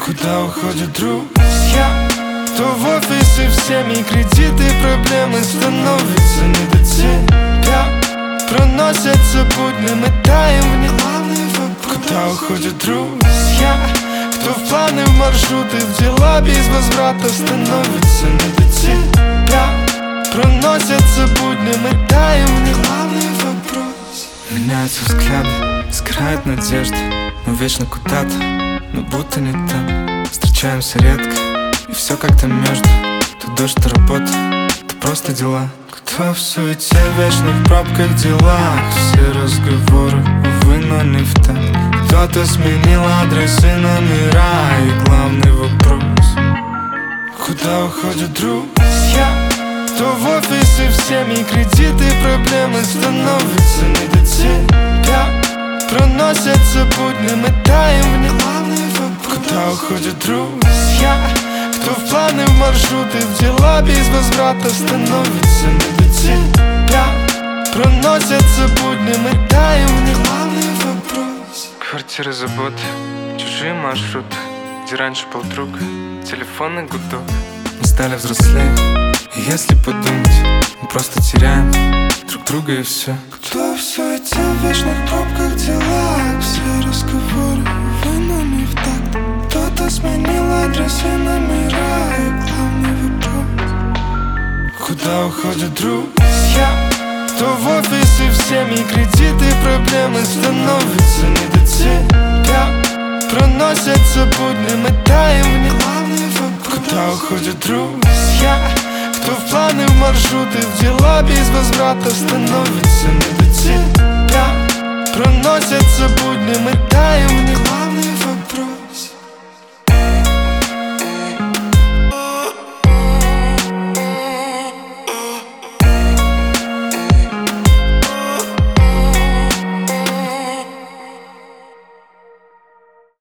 Куда уходят друзья? Кто в офисе, всеми кредиты, проблемы становятся не до тебя. Проносятся будни, мы таем в них. Главный вопрос: куда уходят друзья? Кто в планы, в маршруты, в дела без возврата, становится не до тебя. Проносятся будни, мы таем в них. Главный вопрос: меняются взгляды, сгорает надежда. Мы вечно куда-то, но будто не там. Встречаемся редко, и все как-то между. То дождь, то работа, то просто дела. Кто в суете, вечно в пробках, делах. Все разговоры, увы, но не в так. Кто-то сменил адресы, номера. И главный вопрос: куда уходят друзья? Кто в офисе, всеми кредиты, проблемы становятся не до тебя. Проносятся будни, мы таем в них. Главный вопрос: куда уходят друзья? Кто в планы, в маршруты, в дела без возврата, становится не до тебя. Проносятся будни, мы таем в них. Главный вопрос: квартиры, заботы, чужие маршруты, где раньше был друг, телефонный гудок. Мы стали взрослее, и если подумать, мы просто теряем друг друга и все. Кто в суете, в вечных пробках, делах. Все разговоры, увы, но не в такт. Кто-то сменил адресы, номера. И главный вопрос: куда уходят друзья? Кто в офисе, всеми кредиты, проблемы становятся не до тебя. Проносятся будни, мы таем в них. Главный вопрос: куда уходят друзья? Кто в планы, в маршруты, в дела без возврата, становится не до